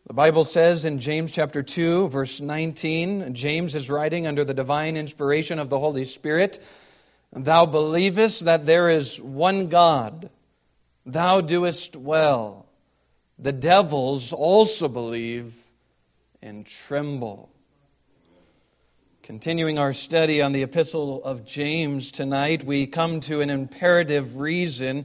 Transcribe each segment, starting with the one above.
The Bible says in James chapter 2, verse 19, James is writing under the divine inspiration of the Holy Spirit, "Thou believest that there is one God. Thou doest well. The devils also believe and tremble." Continuing our study on the Epistle of James tonight, we come to an imperative reason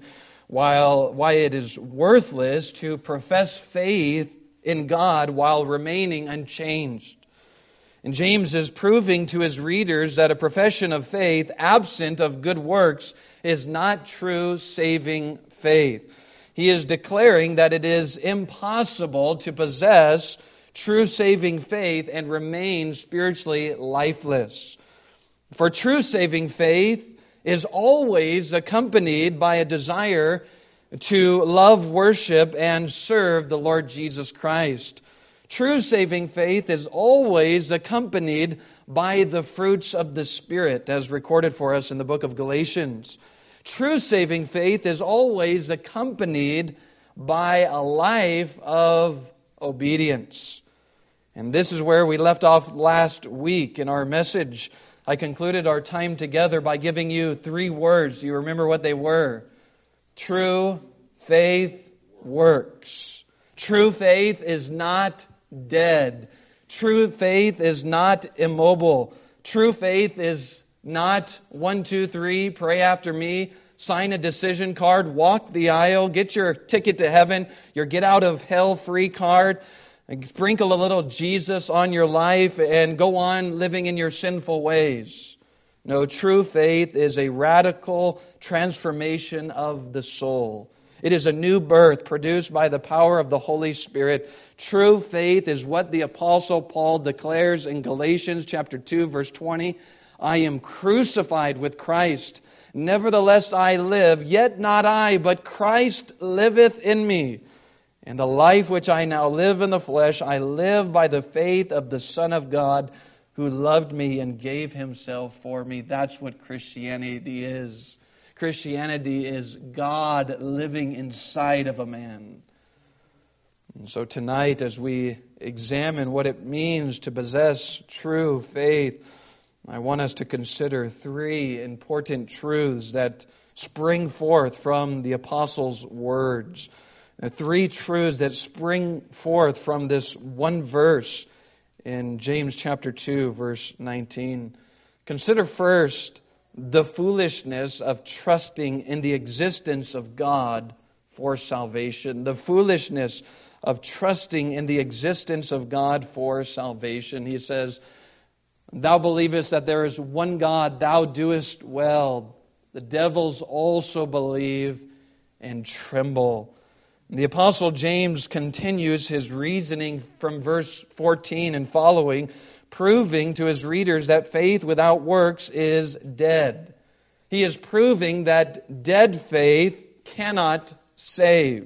why it is worthless to profess faith in God while remaining unchanged. And James is proving to his readers that a profession of faith absent of good works is not true saving faith. He is declaring that it is impossible to possess true saving faith and remain spiritually lifeless. For true saving faith is always accompanied by a desire to love, worship, and serve the Lord Jesus Christ. True saving faith is always accompanied by the fruits of the Spirit, as recorded for us in the book of Galatians. True saving faith is always accompanied by a life of obedience. And this is where we left off last week in our message. I concluded our time together by giving you 3 words. Do you remember what they were? True faith works. True faith is not dead. True faith is not immobile. True faith is not 1, 2, 3, pray after me, sign a decision card, walk the aisle, get your ticket to heaven, your get out of hell free card, and sprinkle a little Jesus on your life and go on living in your sinful ways. No, true faith is a radical transformation of the soul. It is a new birth produced by the power of the Holy Spirit. True faith is what the Apostle Paul declares in Galatians chapter 2, verse 20. "I am crucified with Christ. Nevertheless I live, yet not I, but Christ liveth in me. And the life which I now live in the flesh, I live by the faith of the Son of God, who loved me and gave Himself for me." That's what Christianity is. Christianity is God living inside of a man. And so tonight, as we examine what it means to possess true faith, I want us to consider 3 important truths that spring forth from the Apostle's words. 3 truths that spring forth from this one verse in James chapter 2, verse 19. Consider first the foolishness of trusting in the existence of God for salvation. The foolishness of trusting in the existence of God for salvation. He says, "Thou believest that there is one God, thou doest well. The devils also believe and tremble." The Apostle James continues his reasoning from verse 14 and following, proving to his readers that faith without works is dead. He is proving that dead faith cannot save.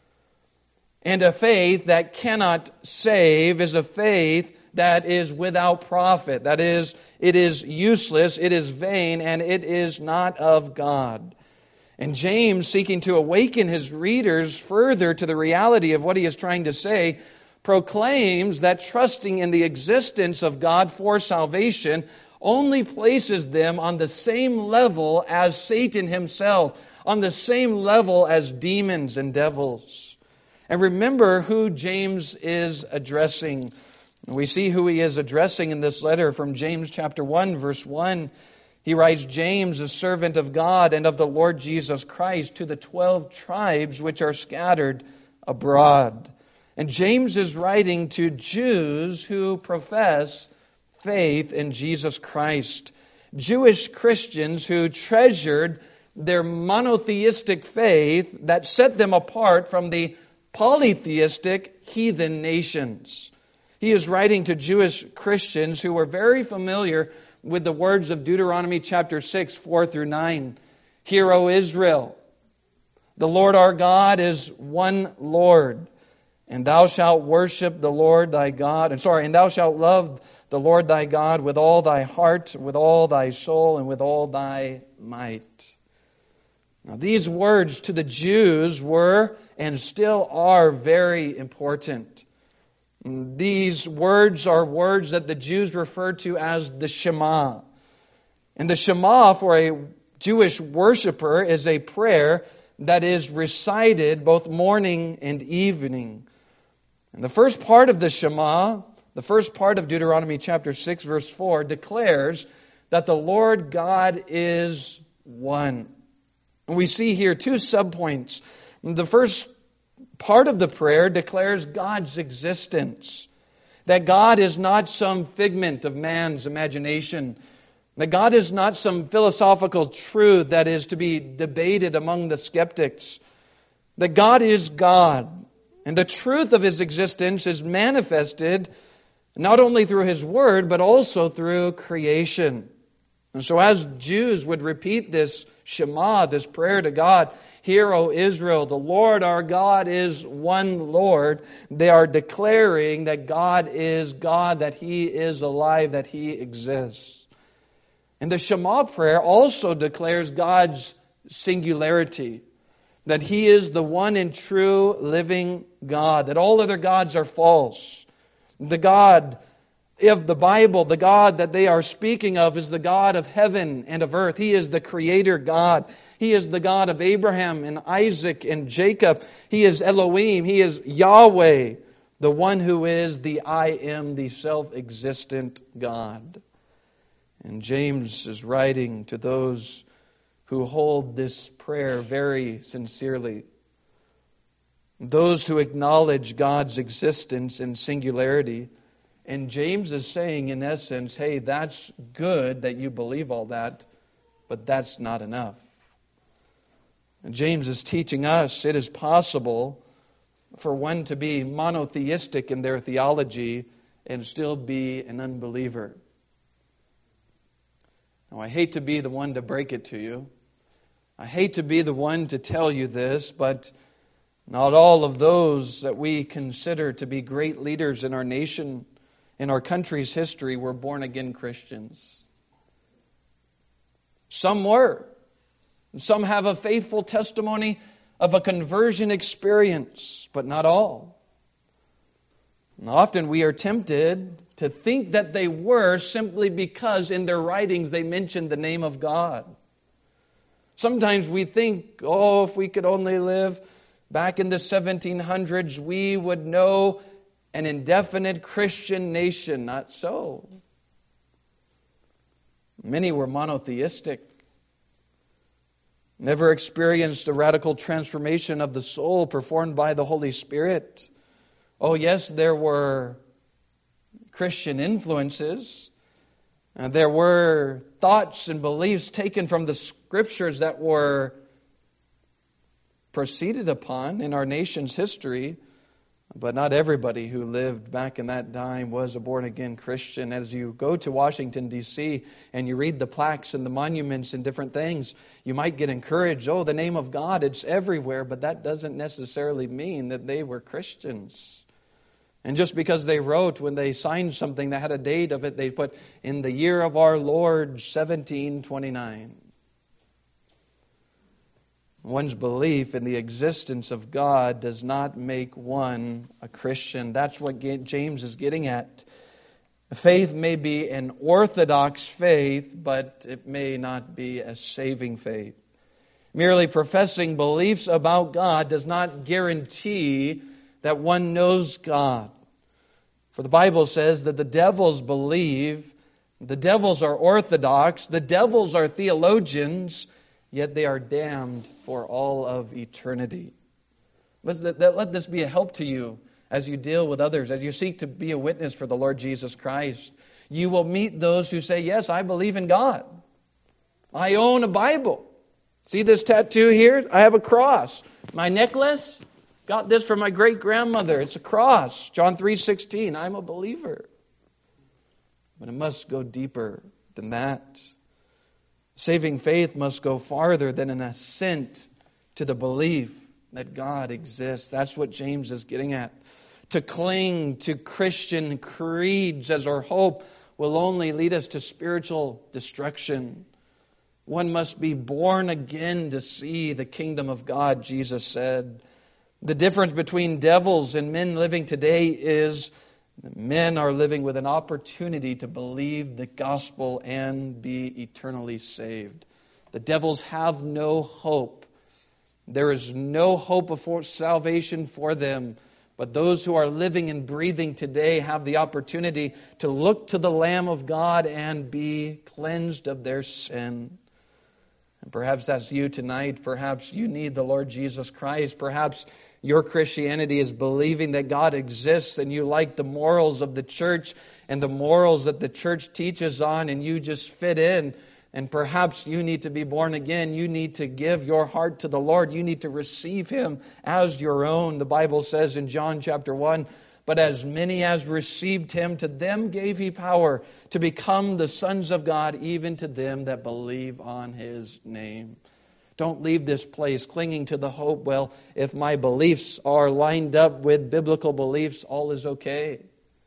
And a faith that cannot save is a faith that is without profit. That is, it is useless, it is vain, and it is not of God. And James, seeking to awaken his readers further to the reality of what he is trying to say, proclaims that trusting in the existence of God for salvation only places them on the same level as Satan himself, on the same level as demons and devils. And remember who James is addressing. We see who he is addressing in this letter from James chapter 1, verse 1. He writes, "James, a servant of God and of the Lord Jesus Christ, to the 12 tribes which are scattered abroad." And James is writing to Jews who profess faith in Jesus Christ. Jewish Christians who treasured their monotheistic faith that set them apart from the polytheistic heathen nations. He is writing to Jewish Christians who were very familiar with the words of Deuteronomy chapter 6, 4 through 9. "Hear, O Israel, the Lord our God is one Lord, and thou shalt worship the Lord thy God, and thou shalt love the Lord thy God with all thy heart, with all thy soul, and with all thy might." Now, these words to the Jews were and still are very important. These words are words that the Jews refer to as the Shema. And the Shema for a Jewish worshiper is a prayer that is recited both morning and evening. And the first part of the Shema, the first part of Deuteronomy chapter 6, verse 4, declares that the Lord God is one. And we see here two subpoints. The first part of the prayer declares God's existence, that God is not some figment of man's imagination, that God is not some philosophical truth that is to be debated among the skeptics, that God is God, and the truth of His existence is manifested not only through His Word, but also through creation. And so as Jews would repeat this Shema, this prayer to God, "Hear, O Israel, the Lord our God is one Lord," they are declaring that God is God, that He is alive, that He exists. And the Shema prayer also declares God's singularity, that He is the one and true living God, that all other gods are false. The God of the Bible, the God that they are speaking of, is the God of heaven and of earth. He is the Creator God. He is the God of Abraham and Isaac and Jacob. He is Elohim. He is Yahweh, the one who is the I Am, the self-existent God. And James is writing to those who hold this prayer very sincerely, those who acknowledge God's existence and singularity. And James is saying, in essence, hey, that's good that you believe all that, but that's not enough. And James is teaching us it is possible for one to be monotheistic in their theology and still be an unbeliever. Now, I hate to be the one to break it to you. I hate to be the one to tell you this, but not all of those that we consider to be great leaders in our nation, in our country's history, were born-again Christians. Some were. Some have a faithful testimony of a conversion experience, but not all. And often we are tempted to think that they were simply because in their writings they mentioned the name of God. Sometimes we think, if we could only live back in the 1700s, we would know an indefinite Christian nation. Not so. Many were monotheistic, never experienced a radical transformation of the soul performed by the Holy Spirit. Oh yes, there were Christian influences. There were thoughts and beliefs taken from the Scriptures that were proceeded upon in our nation's history. But not everybody who lived back in that time was a born-again Christian. As you go to Washington, D.C., and you read the plaques and the monuments and different things, you might get encouraged. The name of God, it's everywhere. But that doesn't necessarily mean that they were Christians. And just because they wrote, when they signed something that had a date of it, they put, "In the year of our Lord, 1729. One's belief in the existence of God does not make one a Christian. That's what James is getting at. Faith may be an orthodox faith, but it may not be a saving faith. Merely professing beliefs about God does not guarantee that one knows God. For the Bible says that the devils believe, the devils are orthodox, the devils are theologians, yet they are damned for all of eternity. Let this be a help to you as you deal with others, as you seek to be a witness for the Lord Jesus Christ. You will meet those who say, "Yes, I believe in God. I own a Bible. See this tattoo here? I have a cross. My necklace? Got this from my great-grandmother. It's a cross. John 3:16. I'm a believer." But it must go deeper than that. Saving faith must go farther than an assent to the belief that God exists. That's what James is getting at. To cling to Christian creeds as our hope will only lead us to spiritual destruction. One must be born again to see the kingdom of God, Jesus said. The difference between devils and men living today is Men are living with an opportunity to believe the gospel and be eternally saved. The devils have no hope. There is no hope of salvation for them. But those who are living and breathing today have the opportunity to look to the Lamb of God and be cleansed of their sin. And perhaps that's you tonight. Perhaps you need the Lord Jesus Christ. Perhaps your Christianity is believing that God exists and you like the morals of the church and the morals that the church teaches on, and you just fit in. And perhaps you need to be born again. You need to give your heart to the Lord. You need to receive Him as your own. The Bible says in John chapter 1, "But as many as received Him, to them gave He power to become the sons of God, even to them that believe on His name." Don't leave this place clinging to the hope, well, if my beliefs are lined up with biblical beliefs, all is okay.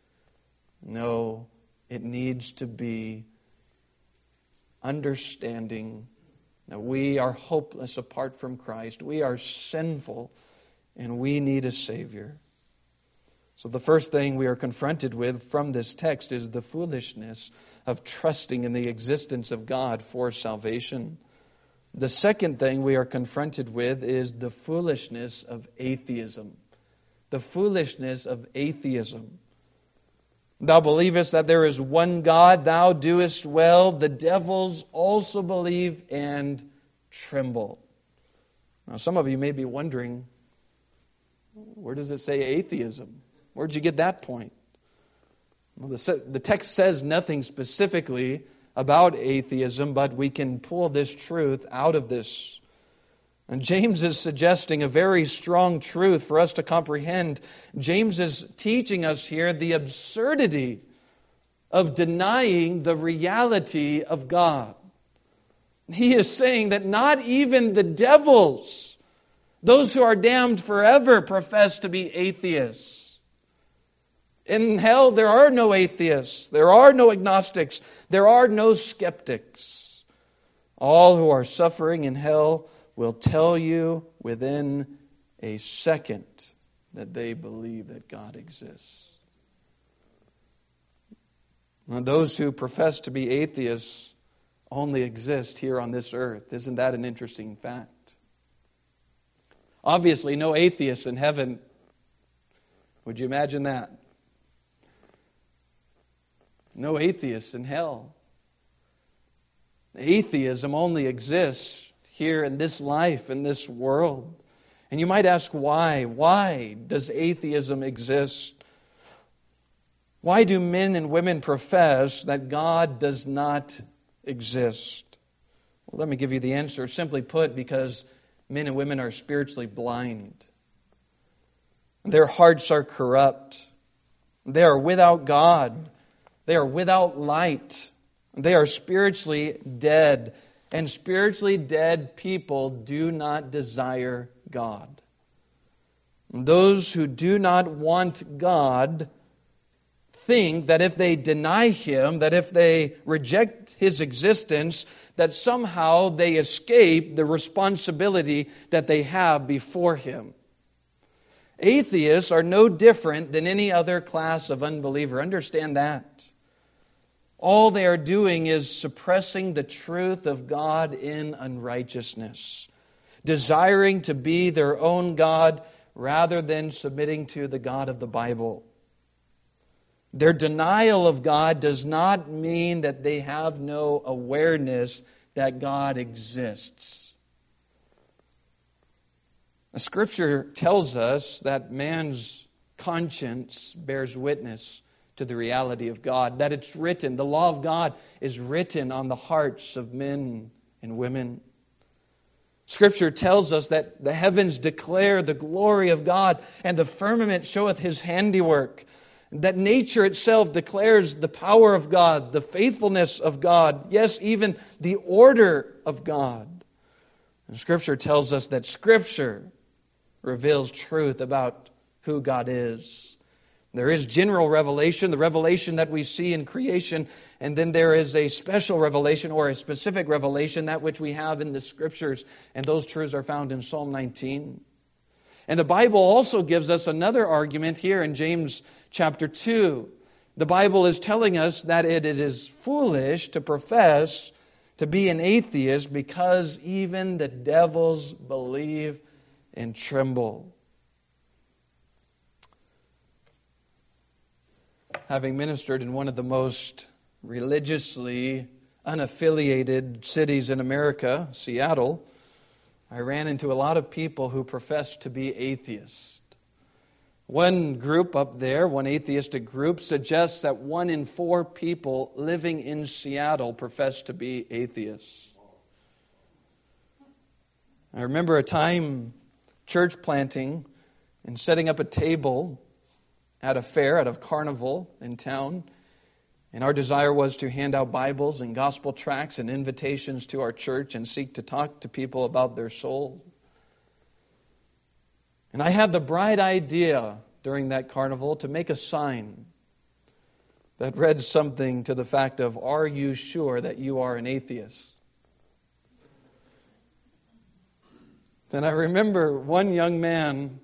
No, it needs to be understanding that we are hopeless apart from Christ. We are sinful and we need a Savior. So the first thing we are confronted with from this text is the foolishness of trusting in the existence of God for salvation. The second thing we are confronted with is the foolishness of atheism. The foolishness of atheism. "Thou believest that there is one God, thou doest well. The devils also believe and tremble." Now, some of you may be wondering, where does it say atheism? Where'd you get that point? Well, the text says nothing specifically about atheism, but we can pull this truth out of this. And James is suggesting a very strong truth for us to comprehend. James is teaching us here the absurdity of denying the reality of God. He is saying that not even the devils, those who are damned forever, profess to be atheists. In hell, there are no atheists. There are no agnostics. There are no skeptics. All who are suffering in hell will tell you within a second that they believe that God exists. And those who profess to be atheists only exist here on this earth. Isn't that an interesting fact? Obviously, no atheists in heaven. Would you imagine that? No atheists in hell. Atheism only exists here in this life, in this world. And you might ask why? Why does atheism exist? Why do men and women profess that God does not exist? Well, let me give you the answer. Simply put, because men and women are spiritually blind. Their hearts are corrupt. They are without God. They are without light. They are spiritually dead. And spiritually dead people do not desire God. Those who do not want God think that if they deny Him, that if they reject His existence, that somehow they escape the responsibility that they have before Him. Atheists are no different than any other class of unbeliever. Understand that. All they are doing is suppressing the truth of God in unrighteousness, desiring to be their own God rather than submitting to the God of the Bible. Their denial of God does not mean that they have no awareness that God exists. The Scripture tells us that man's conscience bears witness to the reality of God, that it's written, the law of God is written on the hearts of men and women. Scripture tells us that the heavens declare the glory of God, and the firmament showeth His handiwork. That nature itself declares the power of God, the faithfulness of God, yes, even the order of God. And Scripture tells us that Scripture reveals truth about who God is. There is general revelation, the revelation that we see in creation, and then there is a special revelation or a specific revelation, that which we have in the Scriptures, and those truths are found in Psalm 19. And the Bible also gives us another argument here in James chapter 2. The Bible is telling us that it is foolish to profess to be an atheist because even the devils believe and tremble. Having ministered in one of the most religiously unaffiliated cities in America, Seattle, I ran into a lot of people who professed to be atheists. One group up there, one atheistic group, suggests that 1 in 4 people living in Seattle profess to be atheists. I remember a time church planting and setting up a table at a fair, at a carnival in town. And our desire was to hand out Bibles and gospel tracts and invitations to our church and seek to talk to people about their soul. And I had the bright idea during that carnival to make a sign that read something to the fact of, "Are you sure that you are an atheist?" Then I remember one young man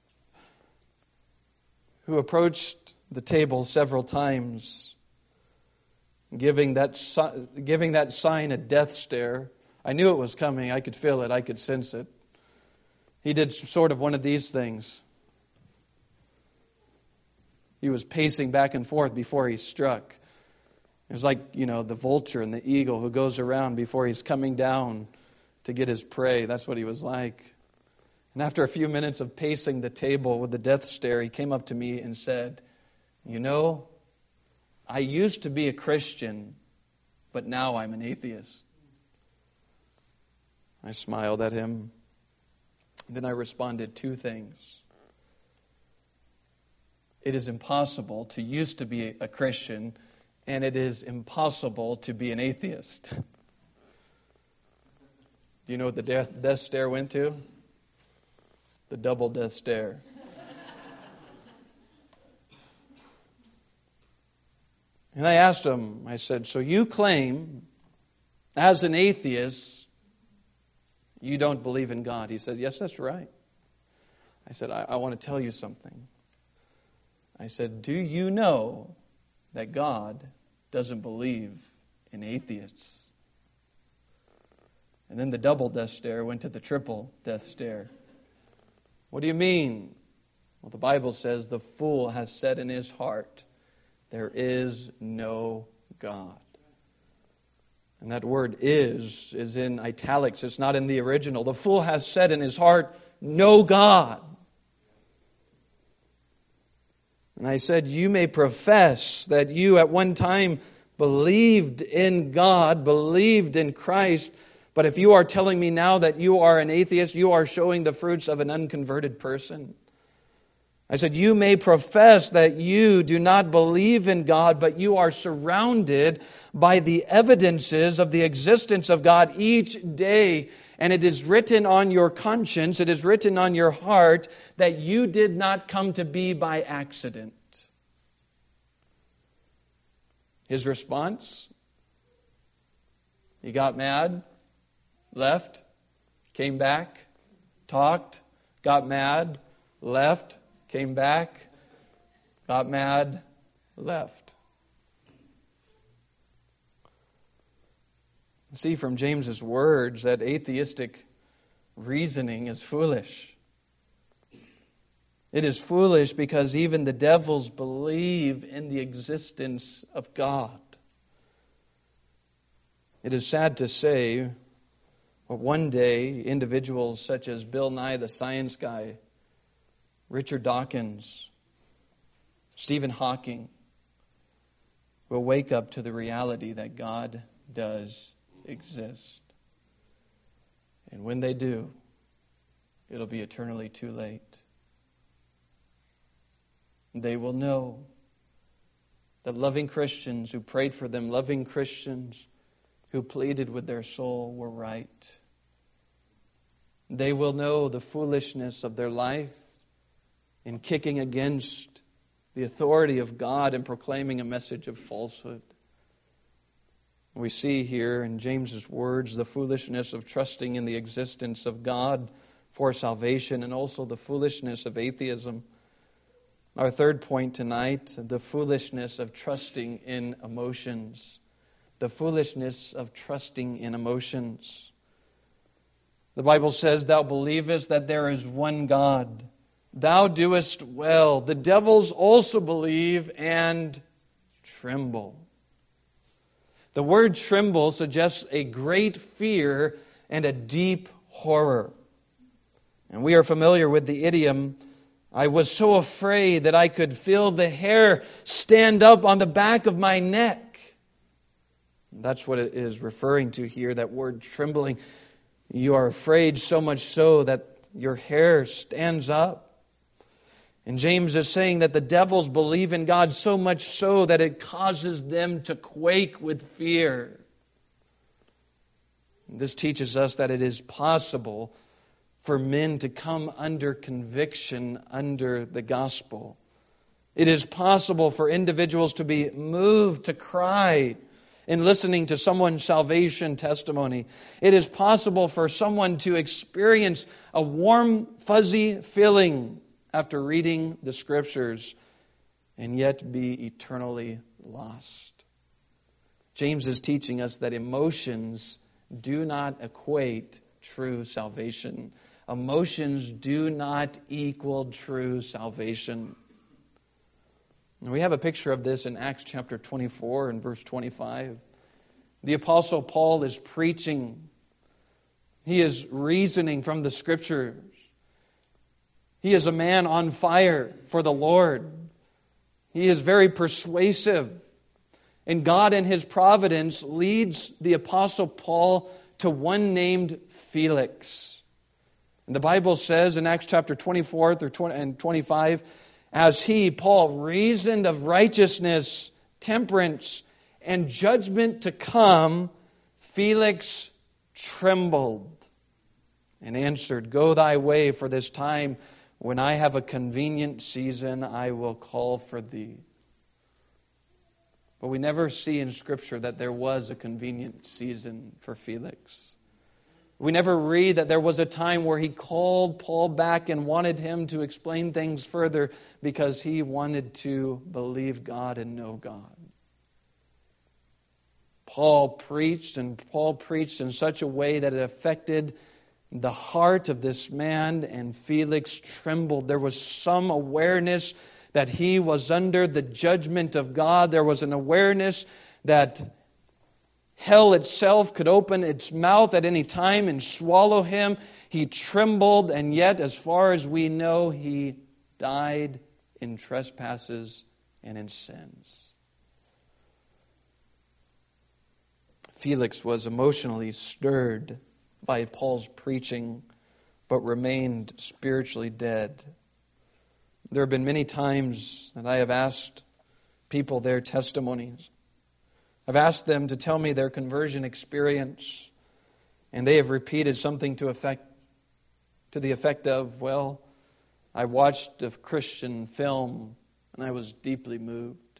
who approached the table several times, giving that sign a death stare. I knew it was coming. I could feel it. I could sense it. He did sort of one of these things. He was pacing back and forth before he struck. It was like, the vulture and the eagle who goes around before he's coming down to get his prey. That's what he was like. And after a few minutes of pacing the table with the death stare, he came up to me and said, I used to be a Christian, but now I'm an atheist." I smiled at him. Then I responded 2 things. It is impossible to used to be a Christian, and it is impossible to be an atheist. Do you know what the death stare went to? The double death stare. And I asked him, I said, "So you claim, as an atheist, you don't believe in God?" He said, "Yes, that's right." I said, I want to tell you something. I said, "Do you know that God doesn't believe in atheists?" And then the double death stare went to the triple death stare. "What do you mean?" Well, the Bible says, "The fool has said in his heart, there is no God." And that word is in italics. It's not in the original. The fool has said in his heart, "No God." And I said, you may profess that you at one time believed in God, believed in Christ, but if you are telling me now that you are an atheist, you are showing the fruits of an unconverted person. I said, you may profess that you do not believe in God, but you are surrounded by the evidences of the existence of God each day, and it is written on your conscience, it is written on your heart that you did not come to be by accident. His response? He got mad, left, came back, talked, got mad, left, came back, got mad, left. See from James's words that atheistic reasoning is foolish. It is foolish because even the devils believe in the existence of God. It is sad to say, but one day individuals such as Bill Nye the Science Guy, Richard Dawkins, Stephen Hawking will wake up to the reality that God does exist. And when they do, it'll be eternally too late. They will know that loving Christians who prayed for them, loving Christians who pleaded with their soul were right. They will know the foolishness of their life in kicking against the authority of God and proclaiming a message of falsehood. We see here in James's words the foolishness of trusting in the existence of God for salvation and also the foolishness of atheism. Our third point tonight, the foolishness of trusting in emotions. The foolishness of trusting in emotions. The Bible says, "Thou believest that there is one God. Thou doest well. The devils also believe and tremble." The word tremble suggests a great fear and a deep horror. And we are familiar with the idiom, "I was so afraid that I could feel the hair stand up on the back of my neck." That's what it is referring to here, that word trembling. You are afraid so much so that your hair stands up. And James is saying that the devils believe in God so much so that it causes them to quake with fear. This teaches us that it is possible for men to come under conviction under the gospel. It is possible for individuals to be moved to cry in listening to someone's salvation testimony. It is possible for someone to experience a warm, fuzzy feeling after reading the Scriptures and yet be eternally lost. James is teaching us that emotions do not equate true salvation. Emotions do not equal true salvation. And we have a picture of this in Acts chapter 24 and verse 25. The Apostle Paul is preaching. He is reasoning from the Scriptures. He is a man on fire for the Lord. He is very persuasive. And God in His providence leads the Apostle Paul to one named Felix. And the Bible says in Acts chapter 24 and 25, as he, Paul, reasoned of righteousness, temperance, and judgment to come, Felix trembled and answered, "Go thy way, for this time, when I have a convenient season, I will call for thee." But we never see in Scripture that there was a convenient season for Felix. We never read that there was a time where he called Paul back and wanted him to explain things further because he wanted to believe God and know God. Paul preached in such a way that it affected the heart of this man, and Felix trembled. There was some awareness that he was under the judgment of God. There was an awareness that hell itself could open its mouth at any time and swallow him. He trembled, and yet, as far as we know, he died in trespasses and in sins. Felix was emotionally stirred by Paul's preaching, but remained spiritually dead. There have been many times that I have asked people their testimonies. I've asked them to tell me their conversion experience, and they have repeated something to the effect of, "Well, I watched a Christian film and I was deeply moved.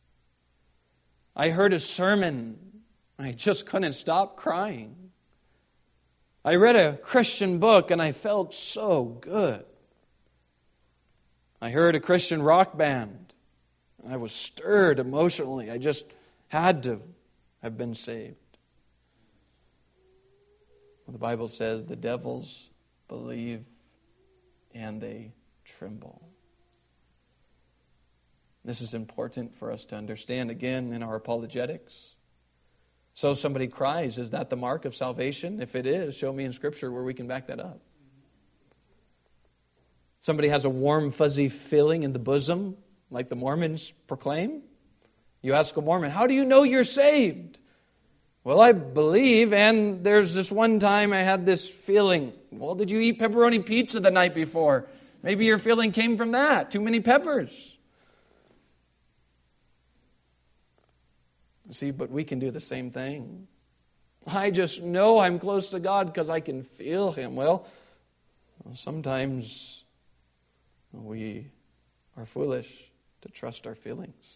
I heard a sermon, I just couldn't stop crying. I read a Christian book and I felt so good. I heard a Christian rock band and I was stirred emotionally. I just had to have been saved." Well, the Bible says the devils believe and they tremble. This is important for us to understand again in our apologetics. So somebody cries, is that the mark of salvation? If it is, show me in Scripture where we can back that up. Somebody has a warm, fuzzy feeling in the bosom, like the Mormons proclaim. You ask a Mormon, "How do you know you're saved?" "Well, I believe, and there's this one time I had this feeling." "Well, did you eat pepperoni pizza the night before? Maybe your feeling came from that. Too many peppers." See, but we can do the same thing. "I just know I'm close to God because I can feel Him." Well, sometimes we are foolish to trust our feelings.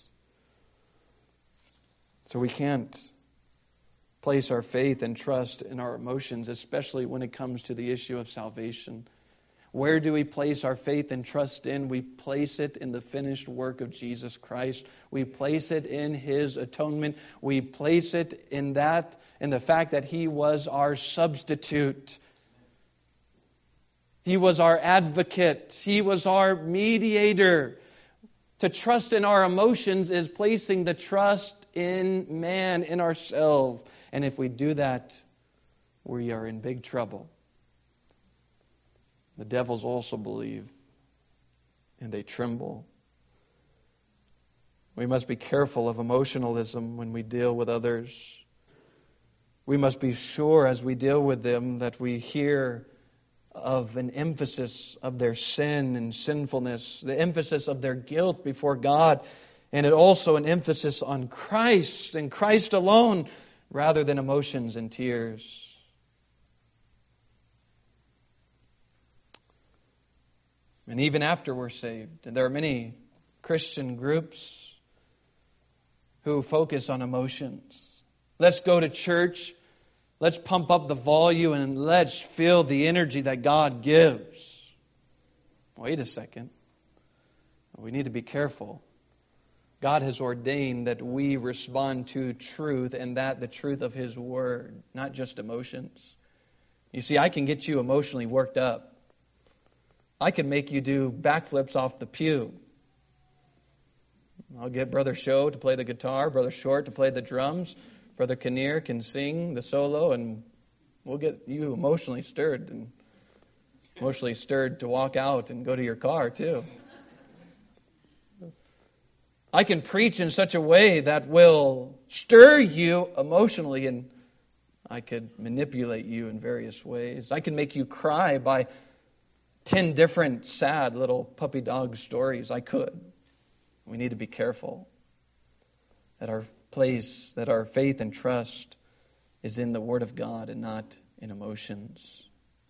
So we can't place our faith and trust in our emotions, especially when it comes to the issue of salvation. Where do we place our faith and trust in? We place it in the finished work of Jesus Christ. We place it in His atonement. We place it in the fact that He was our substitute. He was our advocate. He was our mediator. To trust in our emotions is placing the trust in man, in ourselves. And if we do that, we are in big trouble. The devils also believe, and they tremble. We must be careful of emotionalism when we deal with others. We must be sure as we deal with them that we hear of an emphasis of their sin and sinfulness, the emphasis of their guilt before God, and it also an emphasis on Christ and Christ alone rather than emotions and tears. And even after we're saved, and there are many Christian groups who focus on emotions. Let's go to church, let's pump up the volume, and let's feel the energy that God gives. Wait a second. We need to be careful. God has ordained that we respond to truth, and that the truth of His Word, not just emotions. You see, I can get you emotionally worked up. I can make you do backflips off the pew. I'll get Brother Show to play the guitar, Brother Short to play the drums, Brother Kinnear can sing the solo, and we'll get you emotionally stirred, and emotionally stirred to walk out and go to your car too. I can preach in such a way that will stir you emotionally, and I could manipulate you in various ways. I can make you cry by 10 different sad little puppy dog stories. I could. We need to be careful that our faith and trust is in the Word of God and not in emotions.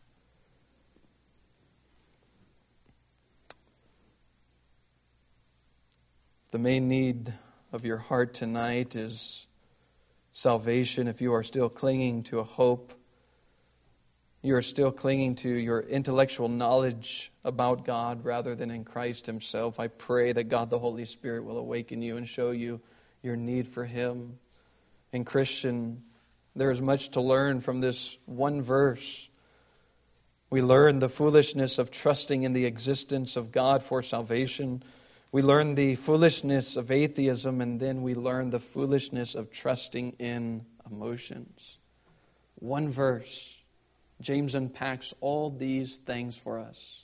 The main need of your heart tonight is salvation. If you are still clinging to a hope, you are still clinging to your intellectual knowledge about God rather than in Christ Himself, I pray that God the Holy Spirit will awaken you and show you your need for Him. And Christian, there is much to learn from this one verse. We learn the foolishness of trusting in the existence of God for salvation. We learn the foolishness of atheism, and then we learn the foolishness of trusting in emotions. One verse. James unpacks all these things for us.